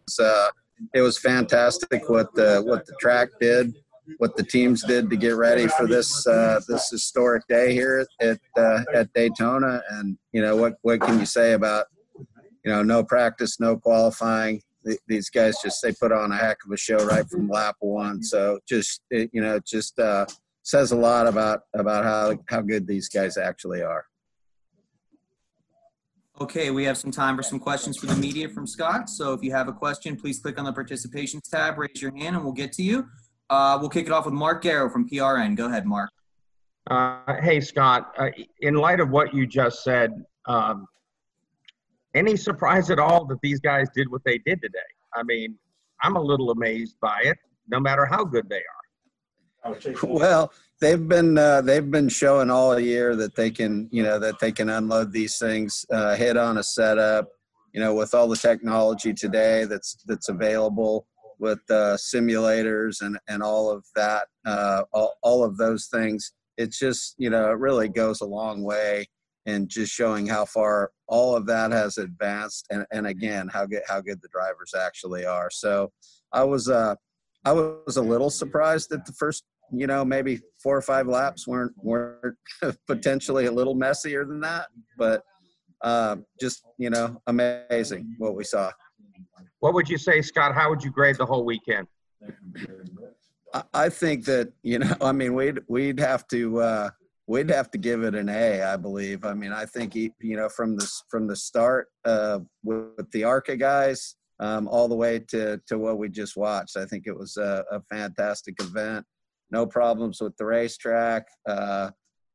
it was fantastic what the track did, what the teams did to get ready for this this historic day here at Daytona. And what can you say about no practice, no qualifying? These guys they put on a heck of a show right from lap one. So it says a lot about how good these guys actually are. Okay, we have some time for some questions for the media from Scott. So if you have a question, please click on the participation tab, raise your hand, and we'll get to you. We'll kick it off with Mark Garrow from PRN. Go ahead, Mark. Hey, Scott, in light of what you just said, any surprise at all that these guys did what they did today? I mean, I'm a little amazed by it, no matter how good they are. Well, they've been showing all year that they can unload these things, hit on a setup, with all the technology today that's available with simulators and all of that, all of those things. It's just, it really goes a long way in just showing how far all of that has advanced, and again, how good the drivers actually are. So I was a little surprised that the first, maybe 4 or 5 laps weren't potentially a little messier than that, but just, amazing what we saw. What would you say, Scott? How would you grade the whole weekend? I think that, we'd have to give it an A, I believe. I mean, I think, from the start with the ARCA guys all the way to what we just watched, I think it was a fantastic event. No problems with the racetrack. The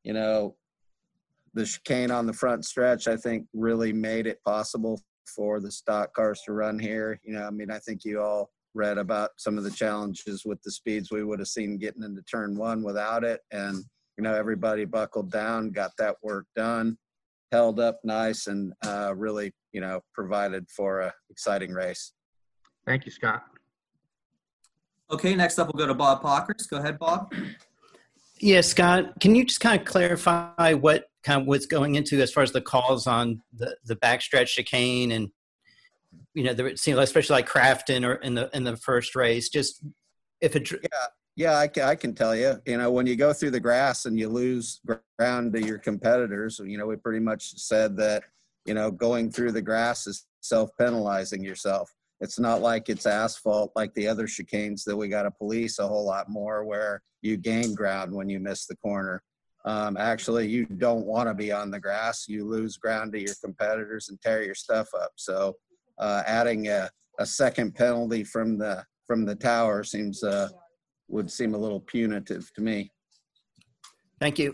chicane on the front stretch, I think, really made it possible for the stock cars to run here. I think you all read about some of the challenges with the speeds we would have seen getting into turn 1 without it. And, everybody buckled down, got that work done, held up nice, and really, provided for an exciting race. Thank you, Scott. Okay, next up we'll go to Bob Pockers. Go ahead, Bob. Yeah, Scott, can you just kind of clarify what kind of what's going into as far as the calls on the backstretch chicane and, it seems especially like Crafton or in the first race, just if it. Yeah, I can tell you, when you go through the grass and you lose ground to your competitors, we pretty much said that, going through the grass is self-penalizing yourself. It's not like it's asphalt like the other chicanes that we got to police a whole lot more, where you gain ground when you miss the corner. Actually, you don't want to be on the grass. You lose ground to your competitors and tear your stuff up. So adding a second penalty from the tower would seem a little punitive to me. Thank you.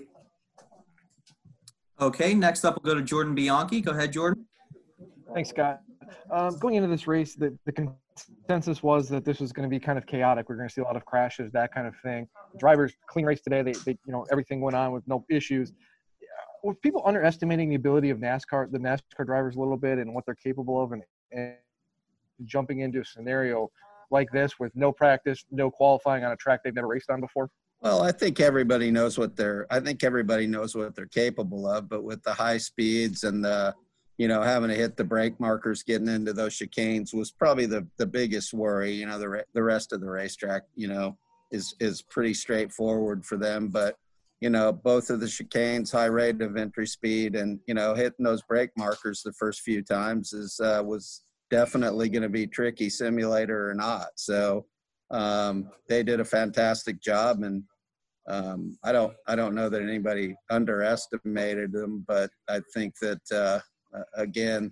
Okay, next up we'll go to Jordan Bianchi. Go ahead, Jordan. Thanks, Scott. Going into this race, the consensus was that this was going to be kind of chaotic. We're going to see a lot of crashes, that kind of thing. Drivers, clean race today. They everything went on with no issues. Were people underestimating the ability of the NASCAR drivers a little bit and what they're capable of, and jumping into a scenario like this with no practice, no qualifying on a track they've never raced on before? Well, I think everybody knows what they're capable of, but with the high speeds and the, having to hit the brake markers, getting into those chicanes was probably the biggest worry. The rest of the racetrack, is pretty straightforward for them, but, both of the chicanes, high rate of entry speed, and, hitting those brake markers the first few times was definitely going to be tricky, simulator or not. So they did a fantastic job, and I don't know that anybody underestimated them, but I think that again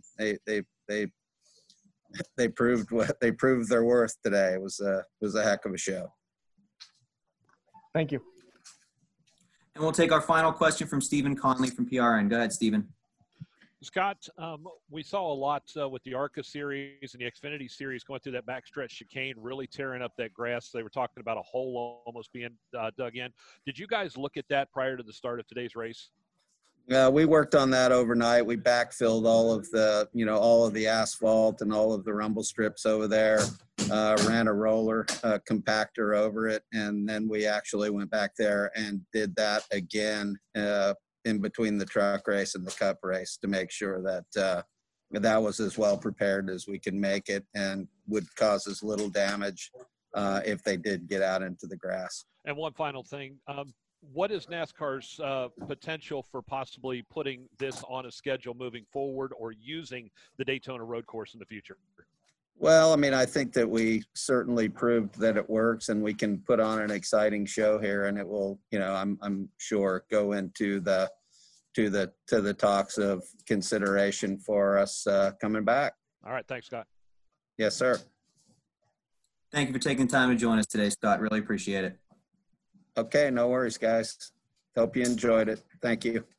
they proved their worth today. It was a heck of a show. Thank you. And we'll take our final question from Stephen Conley from PRN. Go ahead, Stephen. Scott, we saw a lot with the ARCA series and the Xfinity series going through that backstretch chicane, really tearing up that grass. They were talking about a hole almost being dug in. Did you guys look at that prior to the start of today's race? We worked on that overnight. We backfilled all of the asphalt and all of the rumble strips over there, ran a roller compactor over it, and then we actually went back there and did that again in between the truck race and the cup race to make sure that that was as well prepared as we can make it and would cause as little damage if they did get out into the grass. And one final thing, what is NASCAR's potential for possibly putting this on a schedule moving forward or using the Daytona road course in the future? Well, I mean, I think that we certainly proved that it works, and we can put on an exciting show here, and it will, you know, I'm sure go into the to the talks of consideration for us coming back. All right, thanks, Scott. Yes, sir. Thank you for taking time to join us today, Scott. Really appreciate it. Okay, no worries, guys. Hope you enjoyed it. Thank you.